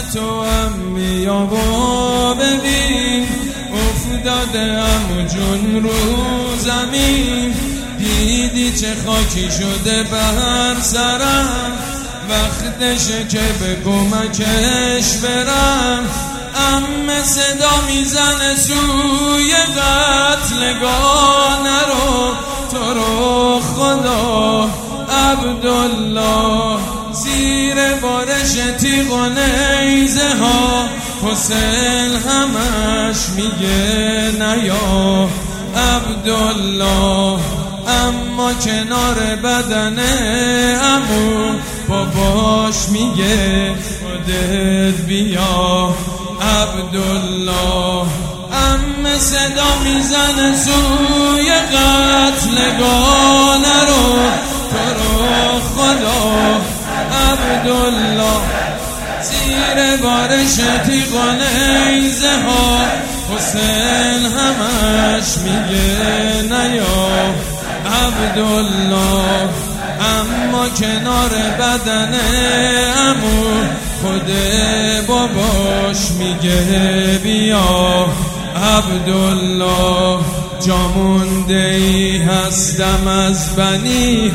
تو هم بیا و ببین افتادم جون رو زمین. دیدی چه خاکی شده بر سرم، وقتشه که به کمکش برم. عمه صدا میزنه سوی قتلگاه، نرو تو رو خدا عبدالله. زیر بارش تیغ و نیزه ها حسین همش میگه نیا عبدالله. اما کنار بدن عمو باباش میگه خودت بیا عبدالله. عمه صدا میزنه سوی قتلگاه، نرو تو رو خدا عبدالله. زیر بارش تیغ و نیزه ها حسین همش میگه نیا عبدالله. اما کنار بدن عمو خود باباش میگه بیا عبدالله. جا مونده ای هستم از بنی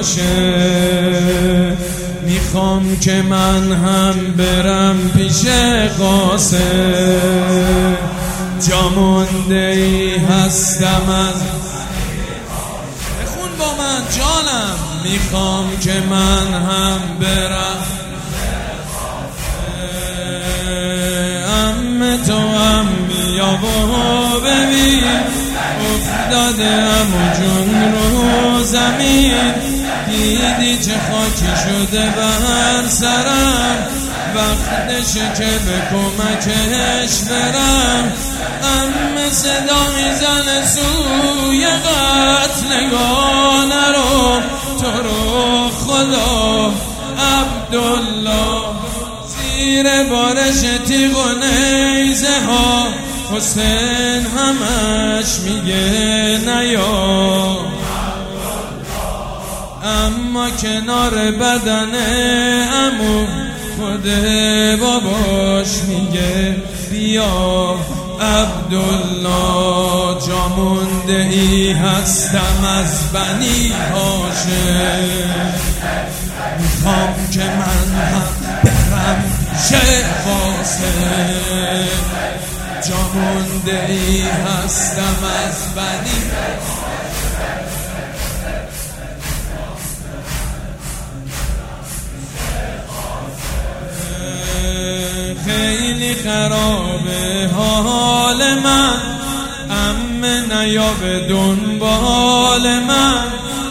هاشم، میخوام که من هم برم پیش قاسم. جا مونده ای هستم از بخون با من جانم، میخوام که من هم برم. عمه تو هم بیا و ببین افتادم جون رو زمین. دیدی چه خاکی شده بر سرم، وقتشه که به کمکش برم. عمه صدا میزنه سوی قتلگاه، نرو تو رو خدا عبدالله. زیر بارش تیغ و نیزه ها حسین همش میگه نیا. اما کنار بدن عمو خود باباش میگه بیا عبدالله. جا مونده ای هستم از بنی هاشم، میخوام که من هم برم پیش قاسم. جا مونده ای هستم از بنی خیلی خرابه حال من، عمه نیا به دنبال من.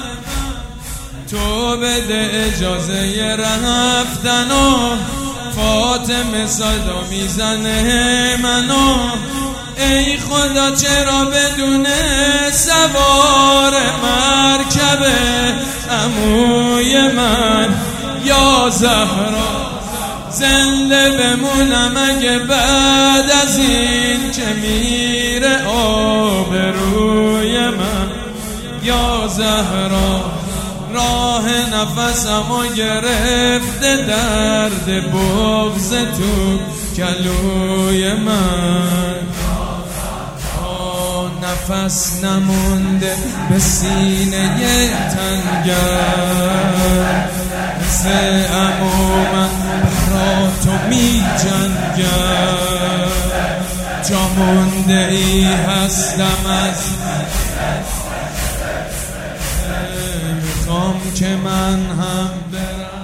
تو بده اجازه رفتن و فاطمه صدا میزنه منو. ای خدا چرا بدون سوار مرکبه عموی من یا زهرا زنده بمونم اگه بعد از این که میره آبروی من یا زهرا. راه نفسمو گرفته درد بغض تو کلوی من. نفس نمونده به سینه تنگر، مثل عمو من برا تو می جنگر. جا مونده ای هستم از میخوام که من هم برم